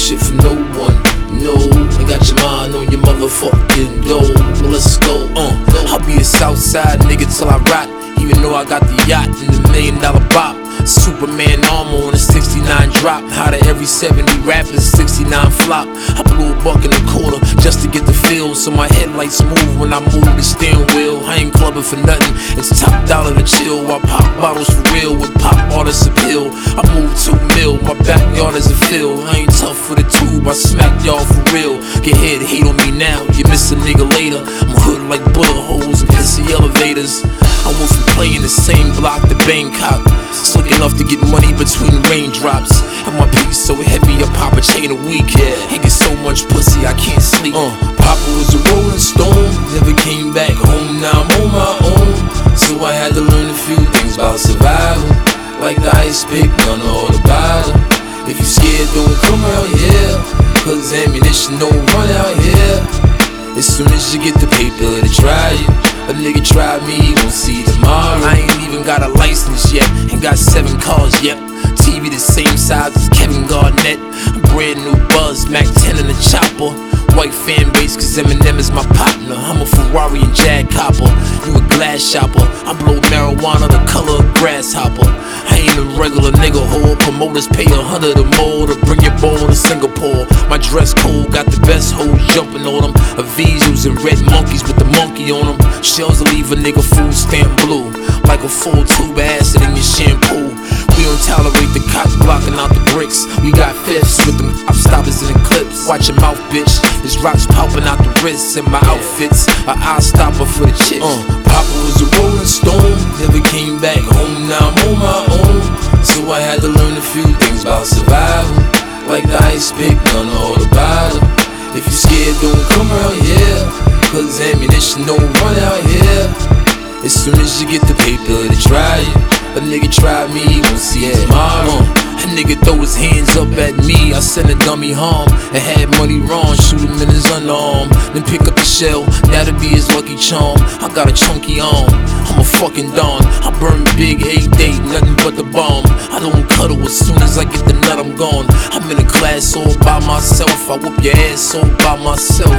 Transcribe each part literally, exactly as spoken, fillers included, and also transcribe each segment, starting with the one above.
shit from no one. No, ain't got your mind on your motherfucking dough. Well, let's go. Uh, I'll be a Southside nigga till I rot. Even though I got the yacht and the million dollar bop. Superman armor on a sixty-nine drop. Out of every seventy rappers, sixty-nine flop. I blew a buck in a quarter just to get the feel, so my headlights move when I move the steering wheel. I ain't clubbing for nothing, it's top dollar to chill. I pop bottles for real with pop artists appeal. I move two mil, my backyard is a field. I ain't tough for the tube, I smack y'all for real. Get head, hate on me now, you miss a nigga later. I'm hood like bullet holes and pissy elevators. I went from playing the same block to Bangkok. Slick enough to get money between raindrops. And my piece so heavy, I pop a chain a week. Yeah, he get so much pussy, I can't sleep. Uh, Papa was a rolling stone, never came back home. Now I'm on my own, so I had to learn a few things about survival. Like the ice pick, none or the bottle. If you scared, don't come out here, cause ammunition don't run out here. As soon as you get the paper to try it, a nigga try me, he won't see tomorrow. I ain't even got a license yet, ain't got seven cars yet. T V the same size as Kevin Garnett. A brand new Buzz, Mac ten in the chopper. White fan base cause Eminem is my partner. I'm a Ferrari and Jag copper. You a glass shopper. I blow marijuana the color of grasshopper. I ain't a regular nigga whore. Promoters pay a hundred or more to bring your ball to Singapore. My dress code got the best hoes jumping on them. A V's using red monkeys with the monkey on them. Shells will leave a nigga food stamp blue, like a full tube of acid in your shampoo. We don't tolerate the cops blocking out the bricks. We got fifths with them cop stoppers in the clips. Watch your mouth, bitch. There's rocks popping out the wrists in my outfits. A eye stopper for the chicks. Uh, Papa was a rolling stone, never came back home. Now I'm on my own, so I had to learn a few things about survival. Like the ice pick, none or the bottle. If you scared, don't come around here, cause ammunition don't run out here. As soon as you get the paper to try it, a nigga try me, he won't see it tomorrow. A nigga throw his hands up at me, I send a dummy home and had money wrong, shoot him in his underarm, then pick up the shell, that'll be his lucky charm. I got a chunky arm, I'm a fucking don. I burn big eight day, nothing but the bomb. I don't cuddle, as soon as I get the nut I'm gone. I'm in a class all by myself, I whoop your ass all by myself.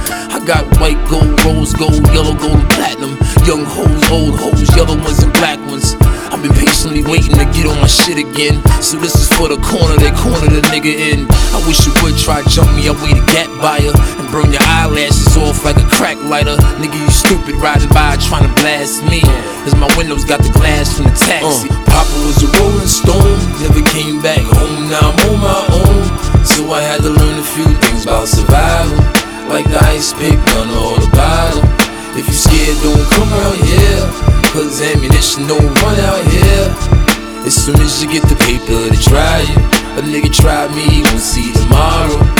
I got white gold, rose gold, yellow gold and platinum. Young hoes, old hoes, yellow ones and black ones. I've been patiently waiting to get on my shit again. So this is for the corner, they corner the nigga in. I wish you would try jump me, I wait a gap by her and burn your eyelashes off like a crack lighter. Nigga, you stupid riding by trying to blast me, cause my windows got the glass from the taxi. uh, Papa was a rolling stone, never came back home. Now I'm on my own, so I had to learn a few things about survival. Like the ice pick, none or the bottle. If you scared, don't come around here, cause ammunition don't run out here. As soon as you get the paper to try it, a nigga try me, he won't see tomorrow.